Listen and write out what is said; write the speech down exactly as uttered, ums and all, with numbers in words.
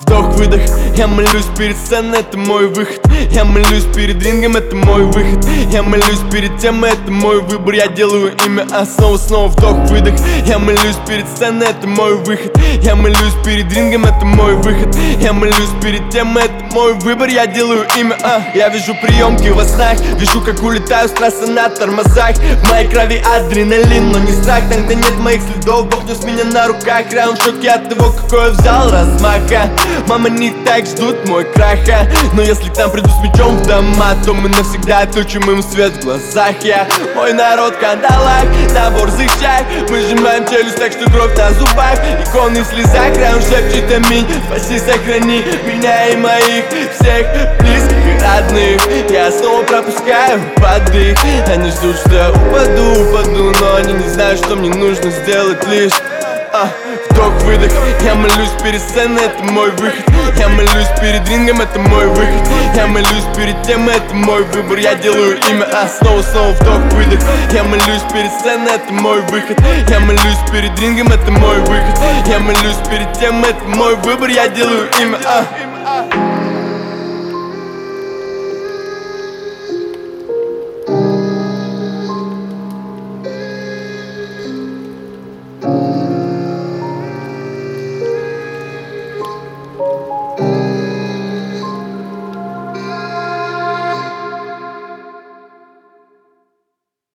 Вдох-выдох, я молюсь перед сценой, это мой выход. Я молюсь перед рингом, это мой выход. Я молюсь перед темой, это мой выбор. Я делаю имя, а снова-снова вдох-выдох. Я молюсь перед сценой, это мой выход. Я молюсь перед рингом, это мой выход. Я молюсь перед темой, это мой выбор. Я делаю имя, а я вижу приемки во снах. Вижу, как улетаю с трассы на тормозах. В моей крови адреналин, но не страх. Там, где нет моих следов, Бог нес меня на руках. Раунд в шоке от того, какой я взял размаха. Мама не так ждут мой краха. Но если к нам приду с мечом в дома, то мы навсегда отключим им свет в глазах. Я, мой народ в кандалах, на борзых шаг. Мы сжимаем челюсть так, что кровь на зубах. Иконы в слезах, раунд шепчет аминь. Спаси, сохрани меня и моих всех близких и родных. Я снова пропускаю подых. Они ждут, что я упаду, упаду, но они не знают, что мне нужно сделать лишь а, вдох-выдох, я молюсь перед сценой, это мой выход. Я молюсь перед рингом, это мой выход. Я молюсь перед темой, это мой выбор. Я делаю имя, а снова-снова вдох-выдох. Я молюсь перед сценой, это мой выход. Я молюсь перед рингом, это мой выход. Я молюсь перед темой, это мой выбор. Я делаю имя, а